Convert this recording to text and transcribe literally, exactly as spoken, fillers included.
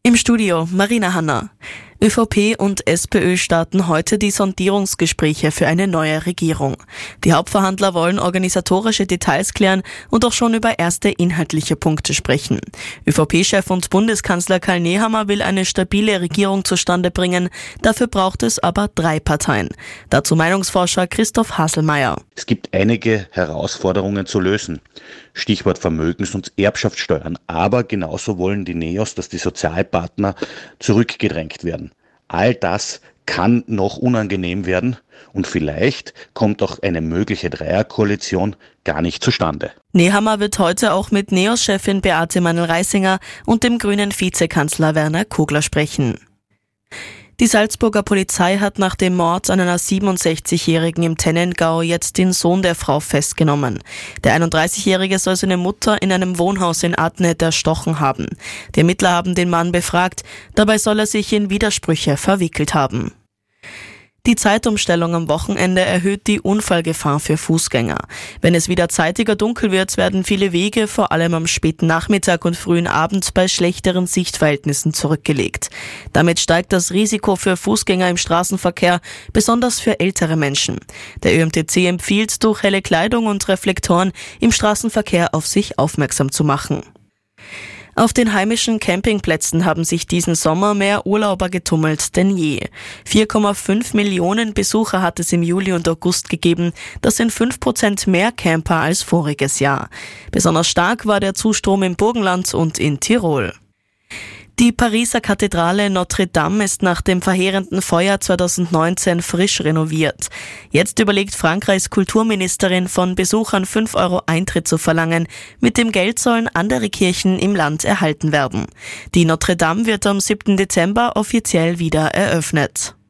Im Studio Marina Hanna. ÖVP und SPÖ starten heute die Sondierungsgespräche für eine neue Regierung. Die Hauptverhandler wollen organisatorische Details klären und auch schon über erste inhaltliche Punkte sprechen. ÖVP-Chef und Bundeskanzler Karl Nehammer will eine stabile Regierung zustande bringen. Dafür braucht es aber drei Parteien. Dazu Meinungsforscher Christoph Haselmeier. Es gibt einige Herausforderungen zu lösen. Stichwort Vermögens- und Erbschaftssteuern. Aber genauso wollen die Neos, dass die Sozialpartner zurückgedrängt werden. All das kann noch unangenehm werden und vielleicht kommt auch eine mögliche Dreierkoalition gar nicht zustande. Nehammer wird heute auch mit Neos-Chefin Beate Mannl-Reisinger und dem grünen Vizekanzler Werner Kogler sprechen. Die Salzburger Polizei hat nach dem Mord an einer siebenundsechzigjährigen im Tennengau jetzt den Sohn der Frau festgenommen. Der einunddreißigjährige soll seine Mutter in einem Wohnhaus in Adnet erstochen haben. Die Ermittler haben den Mann befragt, dabei soll er sich in Widersprüche verwickelt haben. Die Zeitumstellung am Wochenende erhöht die Unfallgefahr für Fußgänger. Wenn es wieder zeitiger dunkel wird, werden viele Wege vor allem am späten Nachmittag und frühen Abend bei schlechteren Sichtverhältnissen zurückgelegt. Damit steigt das Risiko für Fußgänger im Straßenverkehr, besonders für ältere Menschen. Der Ö M T C empfiehlt, durch helle Kleidung und Reflektoren im Straßenverkehr auf sich aufmerksam zu machen. Auf den heimischen Campingplätzen haben sich diesen Sommer mehr Urlauber getummelt denn je. vier Komma fünf Millionen Besucher hat es im Juli und August gegeben. Das sind fünf Prozent mehr Camper als voriges Jahr. Besonders stark war der Zustrom im Burgenland und in Tirol. Die Pariser Kathedrale Notre Dame ist nach dem verheerenden Feuer zweitausendneunzehn frisch renoviert. Jetzt überlegt Frankreichs Kulturministerin, von Besuchern fünf Euro Eintritt zu verlangen. Mit dem Geld sollen andere Kirchen im Land erhalten werden. Die Notre Dame wird am siebten Dezember offiziell wieder eröffnet.